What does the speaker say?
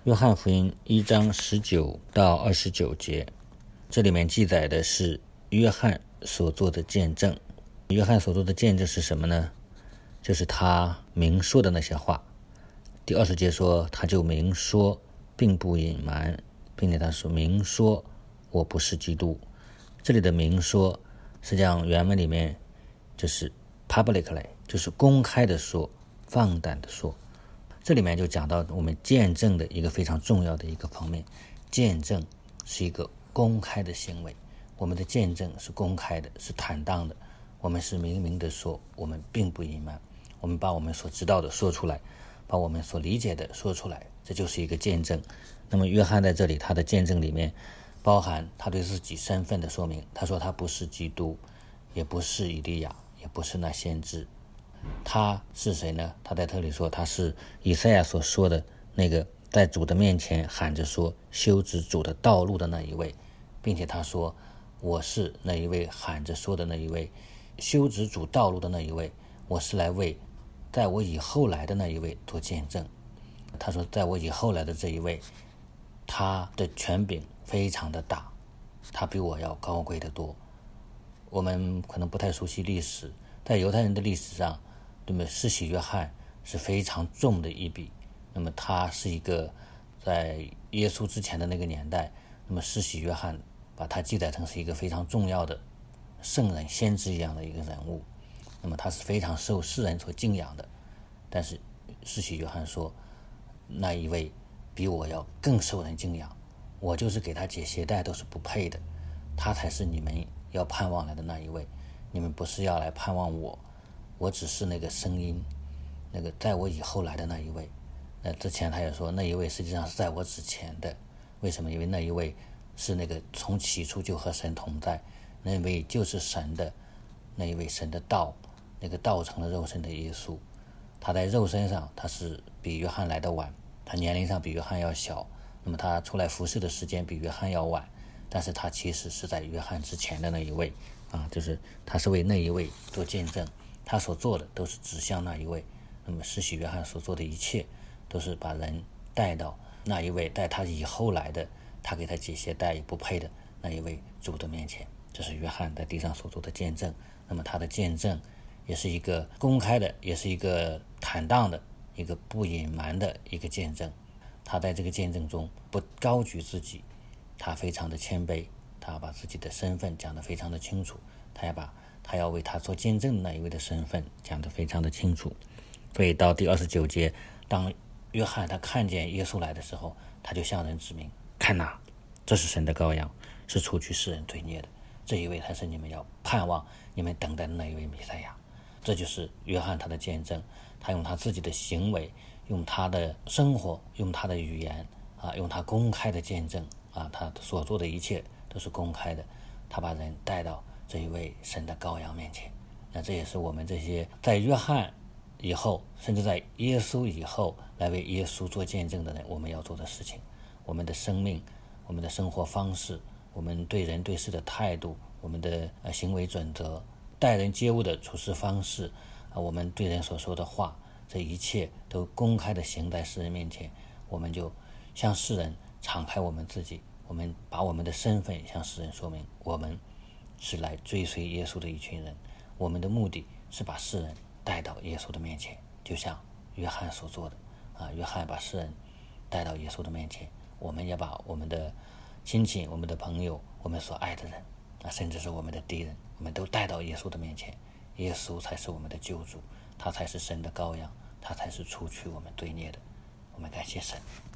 约翰福音1章19到29节，这里面记载的是约翰所做的见证。约翰所做的见证是什么呢？就是他明说的那些话。第20节说，他就明说，并不隐瞒，并且他说明说我不是基督。这里的明说实际上原文里面就是 publicly， 就是公开的说，放胆的说。这里面就讲到我们见证的一个非常重要的一个方面，见证是一个公开的行为，我们的见证是公开的，是坦荡的，我们是明明的说，我们并不隐瞒，我们把我们所知道的说出来，把我们所理解的说出来，这就是一个见证。那么约翰在这里他的见证里面包含他对自己身份的说明，他说他不是基督，也不是以利亚，也不是那先知。他是谁呢？他在这里说他是以赛亚所说的那个在主的面前喊着说修直主的道路的那一位，并且他说我是那一位喊着说的那一位，修直主道路的那一位，我是来为在我以后来的那一位做见证。他说在我以后来的这一位，他的权柄非常的大，他比我要高贵得多。我们可能不太熟悉历史，在犹太人的历史上，那么施洗约翰是非常重的一笔。那么他是一个在耶稣之前的那个年代，那么施洗约翰把他记载成是一个非常重要的圣人先知一样的一个人物，那么他是非常受世人所敬仰的。但是施洗约翰说那一位比我要更受人敬仰，我就是给他解鞋带都是不配的，他才是你们要盼望来的那一位，你们不是要来盼望我，我只是那个声音，那个在我以后来的那一位。那之前他也说那一位实际上是在我之前的，为什么？因为那一位是那个从起初就和神同在，那一位就是神的那一位，神的道，那个道成了肉身的耶稣。他在肉身上他是比约翰来的晚，他年龄上比约翰要小，那么他出来服侍的时间比约翰要晚，但是他其实是在约翰之前的那一位就是他是为那一位做见证，他所做的都是指向那一位。那么施洗约翰所做的一切都是把人带到那一位，带他以后来的，他给他解鞋带也不配的那一位主的面前。这是约翰在地上所做的见证。那么他的见证也是一个公开的，也是一个坦荡的，一个不隐瞒的一个见证。他在这个见证中不高举自己，他非常的谦卑，他把自己的身份讲得非常的清楚，他要为他做见证的那一位的身份讲得非常的清楚。所以到第29节，当约翰他看见耶稣来的时候，他就向人指明，看哪，这是神的羔羊，是除去世人罪孽的，这一位才是你们要盼望，你们等待的那一位弥赛亚。这就是约翰他的见证，他用他自己的行为，用他的生活，用他的语言用他公开的见证他所做的一切都是公开的，他把人带到这一位神的羔羊面前。那这也是我们这些在约翰以后，甚至在耶稣以后来为耶稣做见证的人，我们要做的事情。我们的生命，我们的生活方式，我们对人对事的态度，我们的行为准则，待人接物的处事方式我们对人所说的话，这一切都公开的行在世人面前。我们就向世人敞开我们自己，我们把我们的身份向世人说明，我们是来追随耶稣的一群人，我们的目的是把世人带到耶稣的面前，就像约翰所做的约翰把世人带到耶稣的面前，我们也把我们的亲戚，我们的朋友，我们所爱的人甚至是我们的敌人，我们都带到耶稣的面前。耶稣才是我们的救主，他才是神的羔羊，他才是除去我们罪孽的。我们感谢神。